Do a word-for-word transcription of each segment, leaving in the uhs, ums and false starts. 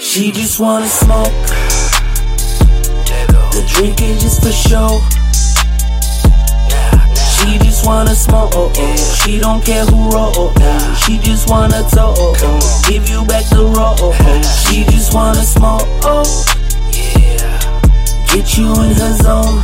She just wanna smoke. The drink is just for show. She just wanna smoke. She don't care who roll. She just wanna talk. Give you back the roll. She just wanna smoke. Get you in her zone.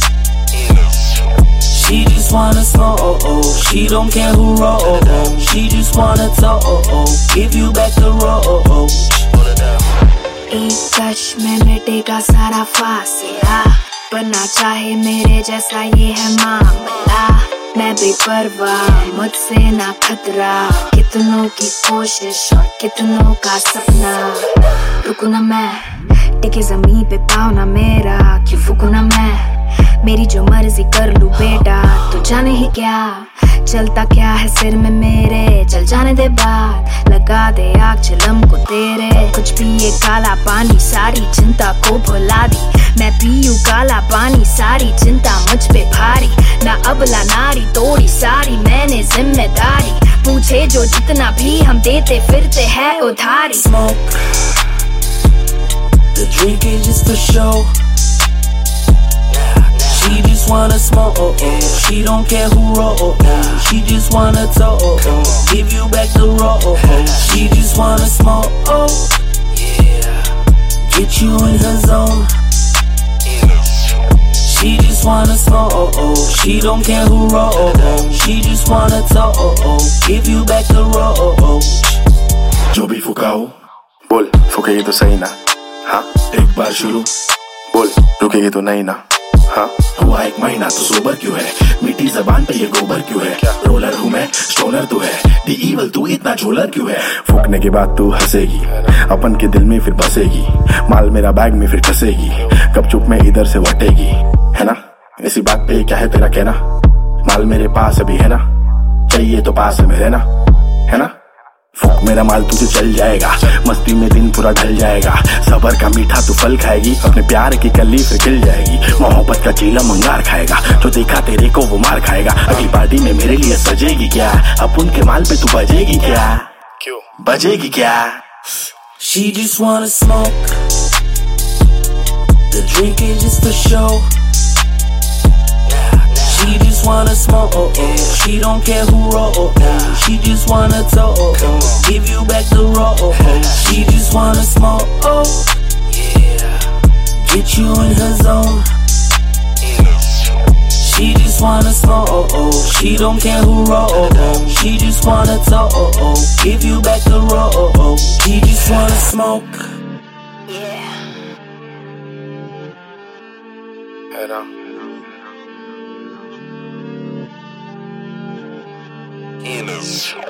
She just wanna smoke. She don't care who roll. She just wanna talk. Give you back the roll. एक touch में मिटेगा सारा फासला, बनना चाहे मेरे जैसा ये है मामला। मैं बेपरवाह, मुझसे ना खतरा, कितनों की कोशिश और कितनों का सपना। रुकू ना मैं, टिके जमीन पे पाँव ना मेरा, क्यों फूकू ना मैं, मेरी जो मर्जी कर लूं बेटा। तू जाने ही क्या चलता क्या है सिर में मेरे, चल जाने दे बात, लगा दे आग चिलम को तेरे। कुछ पिए काला पानी, सारी चिंता को भुला दी। मैं पीयूं काला पानी, सारी चिंता मुझ पे भारी। ना अबला नारी तोड़ी सारी मैंने जिम्मेदारी, पूछे जो जितना भी हम देते फिरते हैं उधारी। Smoke. The drink is just for show. She just wanna smoke. She don't care who roll. She just wanna talk. Give you back the roll. She just wanna smoke. Get you in her zone. She just wanna smoke. She don't care who roll. She just wanna talk. Give you back the roll. जो भी फुकाओ बोल, फुकेगी तो सही ना। हाँ एक बार शुरू बोल, रुकेगी तो नहीं ना। हाँ हुआ एक महीना तो सोबर क्यों है, मीठी जबान पे ये गोबर क्यों है। रोलर हूँ मैं, स्टोनर तू है, दी इवल तू इतना झोलर क्यों है। फूकने के बाद तू हंसेगी, अपन के दिल में फिर बसेगी, माल मेरा बैग में फिर फंसेगी, कब चुप में इधर से वटेगी, है ना। इसी बात पे क्या है तेरा कहना, माल मेरे पास अभी है ना, चाहिए तो पास में रहना, है ना। फूक मेरा माल तुझे चल जाएगा, मस्ती में दिन पूरा ढल जाएगा। सबर का मीठा तू फल खाएगी, अपने प्यार की कली फिर खिल जाएगी। मोहब्बत का चीला मंगार खाएगा, जो देखा तेरे को वो मार खाएगा। अगली पार्टी में मेरे लिए सजेगी क्या, अपन के माल पे तू बजेगी क्या, क्यों बजेगी क्या। She just wanna smoke. The drink is just for show. She just wanna smoke. She don't care who roll. She just wanna talk. Give you back the roll. She just wanna smoke. Get you in her zone. She just wanna smoke. She don't care who roll. She just wanna talk. Give you back the roll. She just wanna smoke. Yeah. है ना। Innocent.